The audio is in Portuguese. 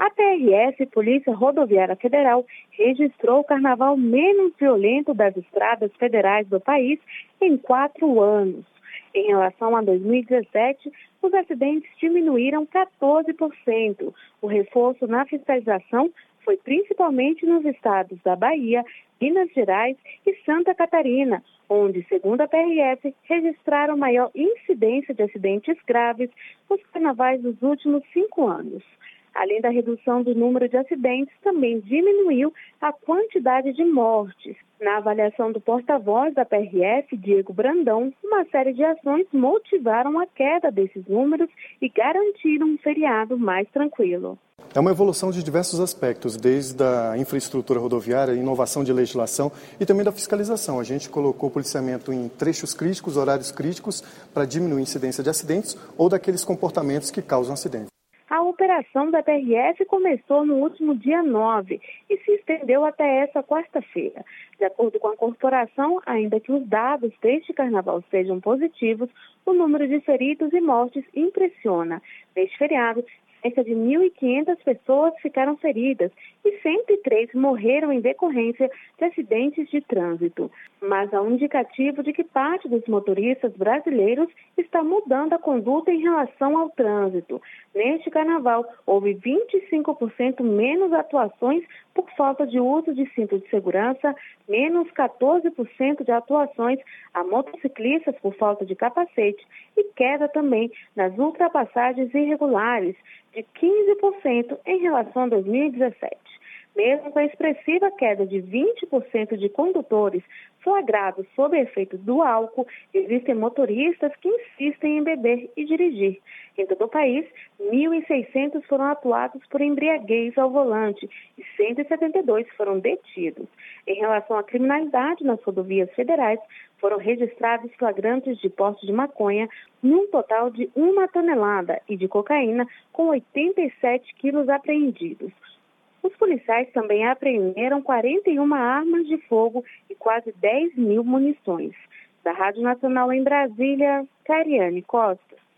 A PRF, Polícia Rodoviária Federal, registrou o carnaval menos violento das estradas federais do país em 4 anos. Em relação a 2017, os acidentes diminuíram 14%. O reforço na fiscalização foi principalmente nos estados da Bahia, Minas Gerais e Santa Catarina, onde, segundo a PRF, registraram maior incidência de acidentes graves nos carnavais dos últimos 5 anos. Além da redução do número de acidentes, também diminuiu a quantidade de mortes. Na avaliação do porta-voz da PRF, Diego Brandão, uma série de ações motivaram a queda desses números e garantiram um feriado mais tranquilo. É uma evolução de diversos aspectos, desde a infraestrutura rodoviária, inovação de legislação e também da fiscalização. A gente colocou o policiamento em trechos críticos, horários críticos, para diminuir a incidência de acidentes ou daqueles comportamentos que causam acidentes. A operação da PRF começou no último dia 9 e se estendeu até essa quarta-feira. De acordo com a corporação, ainda que os dados deste carnaval sejam positivos, o número de feridos e mortes impressiona. Neste feriado, cerca de 1.500 pessoas ficaram feridas e 103 morreram em decorrência de acidentes de trânsito. Mas há um indicativo de que parte dos motoristas brasileiros está mudando a conduta em relação ao trânsito. Neste carnaval, houve 25% menos atuações por falta de uso de cinto de segurança, menos 14% de atuações a motociclistas por falta de capacete e queda também nas ultrapassagens irregulares, de 15% em relação a 2017. Mesmo com a expressiva queda de 20% de condutores flagrados sob efeito do álcool, existem motoristas que insistem em beber e dirigir. Em todo o país, 1.600 foram atuados por embriaguez ao volante e 172 foram detidos. Em relação à criminalidade nas rodovias federais, foram registrados flagrantes de porte de maconha num total de 1 tonelada e de cocaína com 87 quilos apreendidos. Os policiais também apreenderam 41 armas de fogo e quase 10.000 munições. Da Rádio Nacional em Brasília, Cariane Costa.